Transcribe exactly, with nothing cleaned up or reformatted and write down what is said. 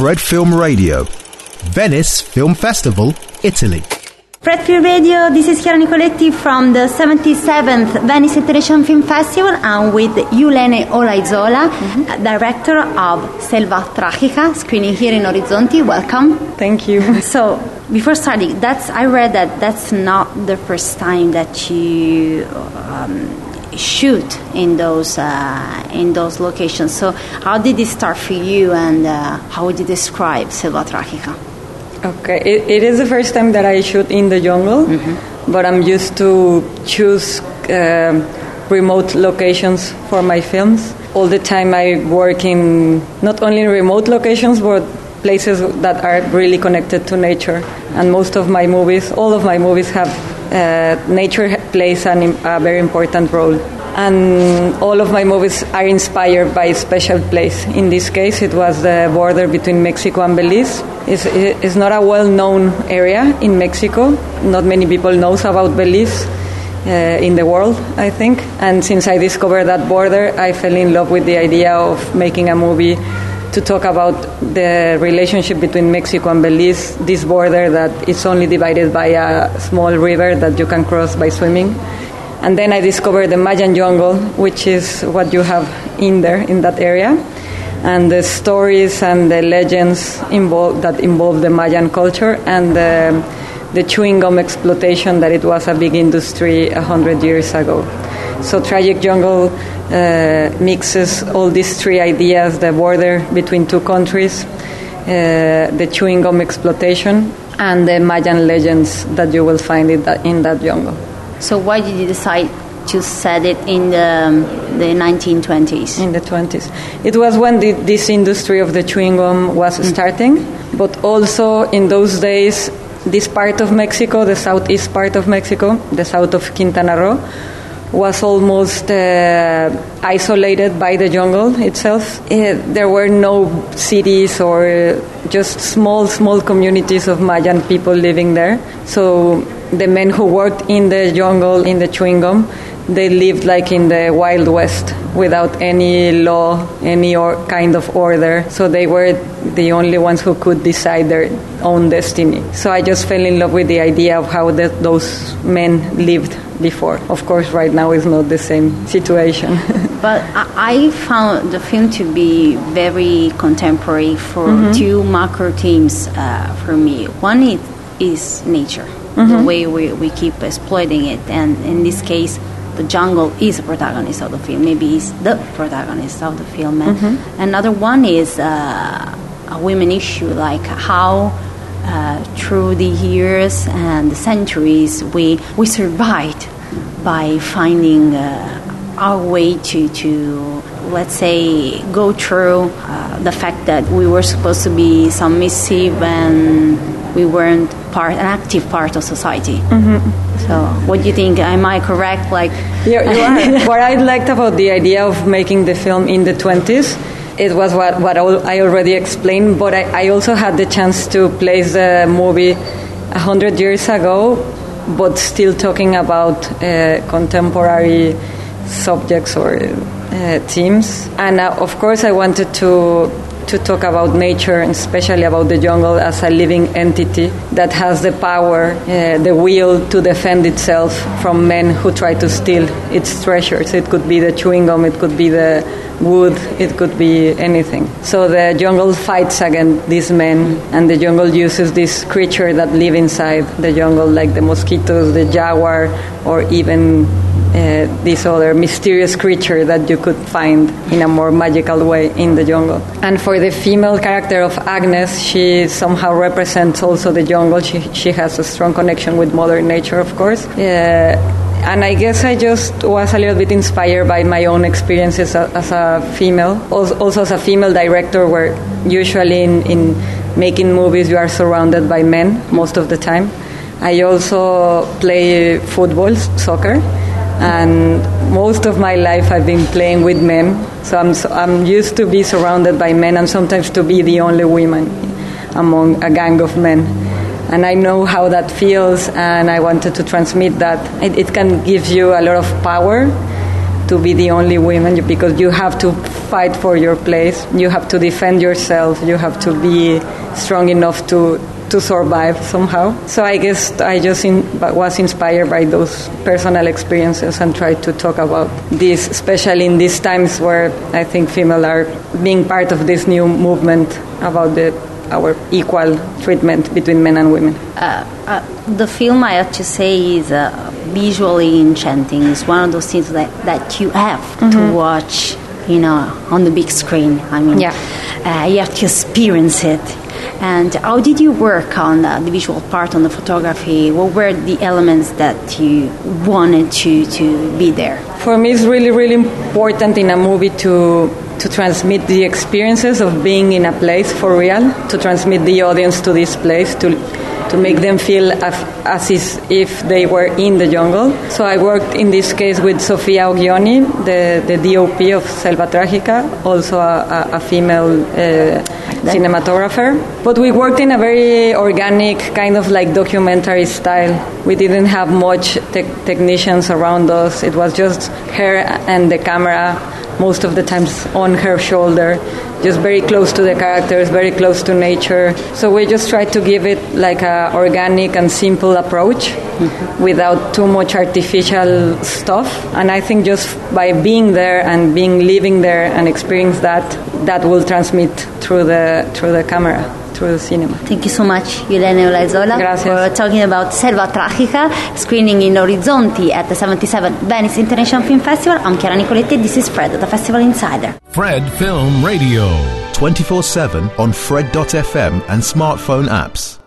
Fred Film Radio, Venice Film Festival, Italy. Fred Film Radio, this is Chiara Nicoletti from the seventy-seventh Venice International Film Festival. I'm with Yulene Olaizola, mm-hmm. director of Selva Tragica, screening here in Orizzonti. Welcome. Thank you. So, before starting, that's I read that that's not the first time that you um, shoot in those uh, in those locations. So, how did it start for you, and uh, how would you describe Selva Tragica? Okay, it, it is the first time that I shoot in the jungle, mm-hmm. but I'm used to choose uh, remote locations for my films. All the time I work in not only in remote locations, but places that are really connected to nature. And most of my movies, all of my movies have uh, nature plays an, a very important role. And all of my movies are inspired by a special place. In this case, it was the border between Mexico and Belize. It's, it's not a well-known area in Mexico. Not many people know about Belize uh, in the world, I think. And since I discovered that border, I fell in love with the idea of making a movie to talk about the relationship between Mexico and Belize, this border that is only divided by a small river that you can cross by swimming. And then I discovered the Mayan jungle, which is what you have in there, in that area. And the stories and the legends involve, that involve the Mayan culture and the, the chewing gum exploitation, that it was a big industry a hundred years ago. So Tragic Jungle uh, mixes all these three ideas, the border between two countries, uh, the chewing gum exploitation, and the Mayan legends that you will find in that, in that jungle. So why did you decide to set it in the, um, the nineteen twenties? In the twenties. It was when the, this industry of the chewing gum was mm. starting, but also in those days, this part of Mexico, the southeast part of Mexico, the south of Quintana Roo, was almost uh, isolated by the jungle itself. Uh, there were no cities or uh, just small, small communities of Mayan people living there. So the men who worked in the jungle, in the chewing gum, they lived like in the Wild West without any law, any or kind of order. So they were the only ones who could decide their own destiny. So I just fell in love with the idea of how the, those men lived before. Of course, right now is not the same situation. But I found the film to be very contemporary for mm-hmm. two macro themes uh, for me. One is, is nature. Mm-hmm. The way we, we keep exploiting it, and in this case the jungle is the protagonist of the film, maybe is the protagonist of the film. And mm-hmm. another one is uh, a women issue, like how uh, through the years and the centuries we we survived by finding uh, our way to to let's say go through uh, the fact that we were supposed to be submissive and we weren't part, an active part of society. Mm-hmm. So, what do you think? Am I correct? Like, you, you are. What I liked about the idea of making the film in the twenties, it was what what I already explained. But I, I also had the chance to place the movie a hundred years ago, but still talking about uh, contemporary subjects or uh, themes. And uh, of course, I wanted to. to talk about nature, and especially about the jungle as a living entity that has the power, uh, the will to defend itself from men who try to steal its treasures. It could be the chewing gum, it could be the wood, it could be anything. So the jungle fights against these men, and the jungle uses this creature that live inside the jungle, like the mosquitoes, the jaguar, or even Uh, this other mysterious creature that you could find in a more magical way in the jungle. And for the female character of Agnes, she somehow represents also the jungle. She, she has a strong connection with Mother Nature, of course. Uh, and I guess I just was a little bit inspired by my own experiences as, as a female, also, also as a female director, where usually in, in making movies you are surrounded by men most of the time. I also play football, soccer. And most of my life I've been playing with men, so I'm so I'm used to be surrounded by men and sometimes to be the only woman among a gang of men. And I know how that feels, and I wanted to transmit that. It, it can give you a lot of power to to be the only women, because you have to fight for your place, you have to defend yourself, you have to be strong enough to to survive somehow. So I guess I just in, was inspired by those personal experiences and tried to talk about this, especially in these times where I think females are being part of this new movement about the our equal treatment between men and women. Uh, uh, the film, I have to say, is uh, visually enchanting. It's one of those things that, that you have mm-hmm. to watch, you know, on the big screen. I mean, yeah. uh, you have to experience it. And how did you work on uh, the visual part, on the photography? What were the elements that you wanted to, to be there? For me, it's really, really important in a movie to to transmit the experiences of being in a place for real, to transmit the audience to this place, to to make them feel as, as if they were in the jungle. So I worked in this case with Sofia Oggioni, the, the D O P of Selva Trágica, also a, a, a female uh, cinematographer. But we worked in a very organic, kind of like documentary style. We didn't have much te- technicians around us. It was just her and the camera, most of the times on her shoulder, just very close to the characters, very close to nature. So we just tried to give it like a organic and simple approach mm-hmm. without too much artificial stuff. And I think just by being there and being living there and experience that, that will transmit through the through the camera, through the cinema. Thank you so much, Irene Olaizola, Gracias. for talking about Selva Trágica, screening in Orizzonti at the seventy-seventh Venice International Film Festival. I'm Chiara Nicoletti. This is Fred, the Festival Insider. Fred Film Radio. twenty-four seven on Fred dot f m and smartphone apps.